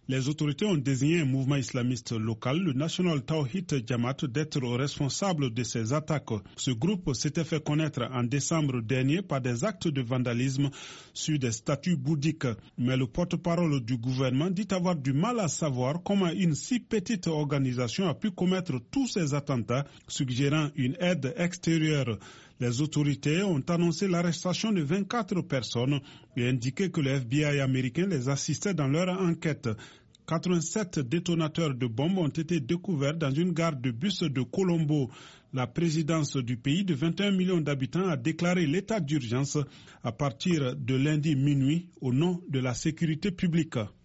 Les autorités ont désigné un mouvement islamiste local, le National Tawhid Jamaat, d'être responsable de ces attaques. Ce groupe s'était fait connaître en décembre dernier par des actes de vandalisme sur des statues bouddhiques. Mais le porte-parole du gouvernement dit avoir du mal à savoir comment une si petite organisation a pu commettre tous ces attentats, suggérant une aide extérieure. Les autorités ont annoncé l'arrestation de 24 personnes et indiqué que le FBI américain les assistait dans leur enquête. 87 détonateurs de bombes ont été découverts dans une gare de bus de Colombo. La présidence du pays de 21 millions d'habitants a déclaré l'état d'urgence à partir de lundi minuit au nom de la sécurité publique.